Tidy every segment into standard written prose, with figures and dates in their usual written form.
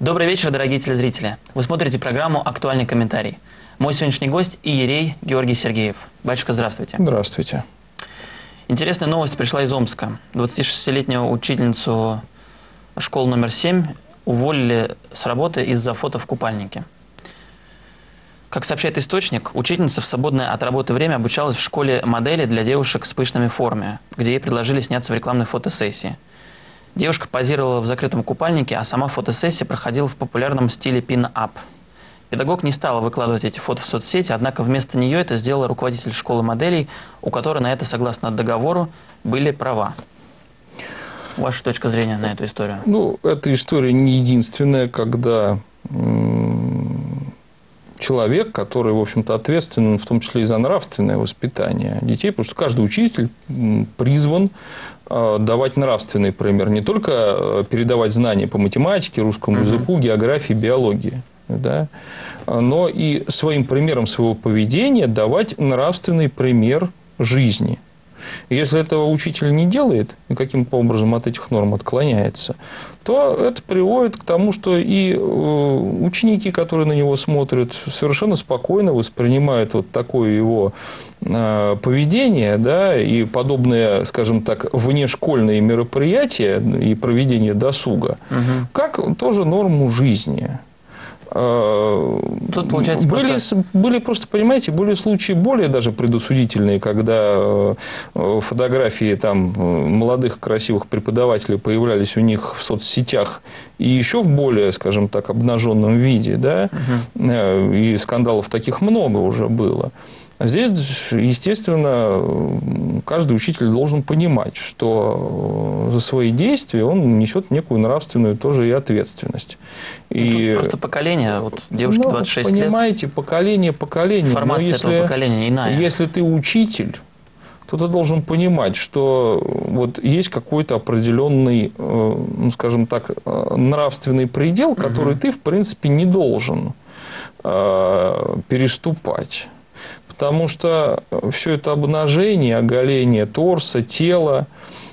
Добрый вечер, дорогие телезрители. Вы смотрите программу «Актуальный комментарий». Мой сегодняшний гость – иерей Георгий Сергеев. Батюшка, здравствуйте. Здравствуйте. Интересная новость пришла из Омска. 26-летнюю учительницу школы номер 7 уволили с работы из-за фото в купальнике. Как сообщает источник, учительница в свободное от работы время обучалась в школе модели для девушек с пышными формами, где ей предложили сняться в рекламной фотосессии. Девушка позировала в закрытом купальнике, а сама фотосессия проходила в популярном стиле пин-ап. Педагог не стала выкладывать эти фото в соцсети, однако вместо нее это сделал руководитель школы моделей, у которой на это, согласно договору, были права. Ваша точка зрения на эту историю? Ну, эта история не единственная, когда человек, который, в общем-то, ответственен в том числе и за нравственное воспитание детей, потому что каждый учитель призван давать нравственный пример, не только передавать знания по математике, русскому языку, географии, биологии, да, но и своим примером своего поведения давать нравственный пример жизни. И если этого учитель не делает и каким-то образом от этих норм отклоняется, то это приводит к тому, что и ученики, которые на него смотрят, совершенно спокойно воспринимают вот такое его поведение, да, и подобные, скажем так, внешкольные мероприятия и проведение досуга, как тоже норму жизни. Тут, получается, были просто, понимаете, были случаи более даже предосудительные, когда фотографии там молодых красивых преподавателей появлялись у них в соцсетях и еще в более, скажем так, обнаженном виде, да, и скандалов таких много уже было. А здесь, естественно, каждый учитель должен понимать, что за свои действия он несет некую нравственную тоже и ответственность. И просто поколение, вот девушке 26 лет. Понимаете, поколение. Формация этого поколения иная. Если ты учитель, то ты должен понимать, что вот есть какой-то определенный, ну, скажем так, нравственный предел, который ты, в принципе, не должен переступать. Потому что все это обнажение, оголение торса, тела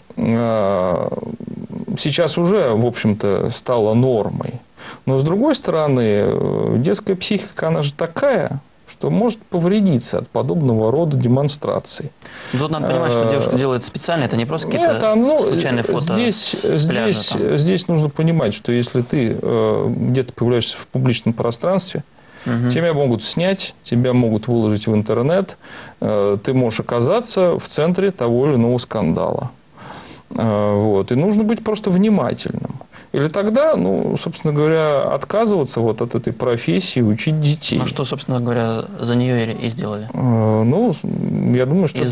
сейчас уже, в общем-то, стало нормой. Но, с другой стороны, детская психика, она же такая, что может повредиться от подобного рода демонстраций. Тут надо понимать, что девушка делает специально, это не просто какие-то случайные фото с пляжа. Здесь нужно понимать, что если ты где-то появляешься в публичном пространстве, тебя могут снять, тебя могут выложить в интернет, ты можешь оказаться в центре того или иного скандала. Вот. И нужно быть просто внимательным. Или тогда, ну, собственно говоря, отказываться вот от этой профессии, учить детей. Ну, что, собственно говоря, за нее и сделали? Ну, я думаю, что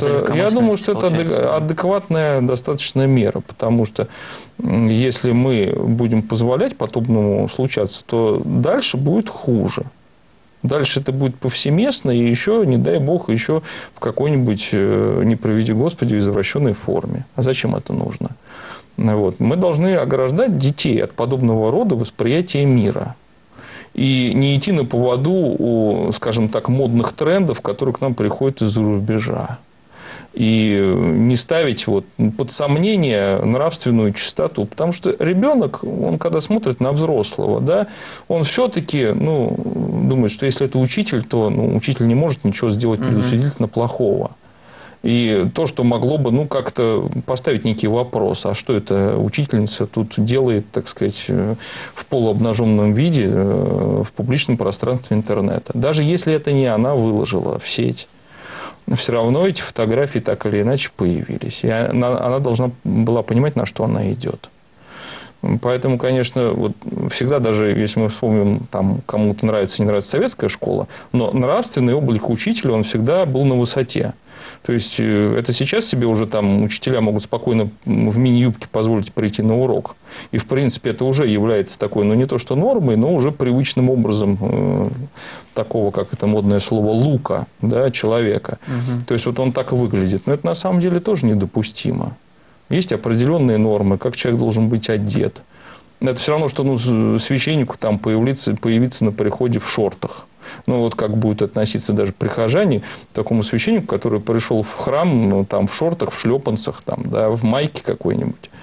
это адекватная достаточно мера, потому что если мы будем позволять подобному случаться, то дальше будет хуже. Дальше это будет повсеместно, и еще, не дай бог, еще в какой-нибудь, не приведи Господи, извращенной форме. А зачем это нужно? Вот. Мы должны ограждать детей от подобного рода восприятия мира. И не идти на поводу у, скажем так, модных трендов, которые к нам приходят из-за рубежа. И не ставить вот под сомнение нравственную чистоту. Потому что ребенок, он когда смотрит на взрослого, да, он все-таки думает, что если это учитель, то учитель не может ничего сделать предусудительно плохого. И то, что могло бы как-то поставить некий вопрос, а что эта учительница тут делает, так сказать, в полуобнаженном виде в публичном пространстве интернета. Даже если это не она выложила в сеть. Все равно эти фотографии так или иначе появились. И она должна была понимать, на что она идет. Поэтому, конечно, вот всегда, даже если мы вспомним, там, кому-то нравится, не нравится советская школа, но нравственный облик учителя, он всегда был на высоте. То есть, это сейчас себе уже там учителя могут спокойно в мини-юбке позволить прийти на урок. И, в принципе, это уже является такой, не то что нормой, но уже привычным образом такого, как это модное слово, лука, да, человека. То есть, вот он так и выглядит. Но это на самом деле тоже недопустимо. Есть определенные нормы, как человек должен быть одет. Это все равно, что священнику там появиться на приходе в шортах. Вот как будут относиться даже прихожане к такому священнику, который пришел в храм там, в шортах, в шлепанцах, там, да, в майке какой-нибудь.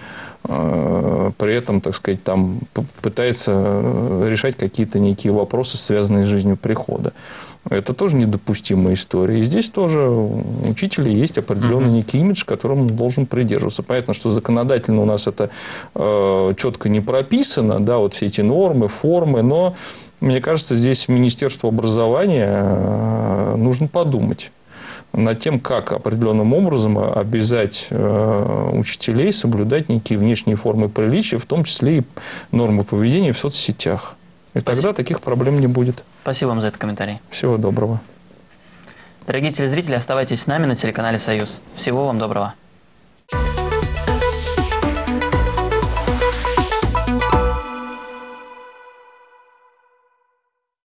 при этом, так сказать, там пытается решать какие-то некие вопросы, связанные с жизнью прихода. Это тоже недопустимая история. И здесь тоже у учителя есть определенный некий имидж, которому он должен придерживаться. Понятно, что законодательно у нас это четко не прописано, да, вот все эти нормы, формы, но, мне кажется, здесь Министерству образования нужно подумать над тем, как определенным образом обязать учителей соблюдать некие внешние формы приличия, в том числе и нормы поведения в соцсетях. И тогда таких проблем не будет. Спасибо вам за этот комментарий. Всего доброго. Дорогие телезрители, оставайтесь с нами на телеканале «Союз». Всего вам доброго.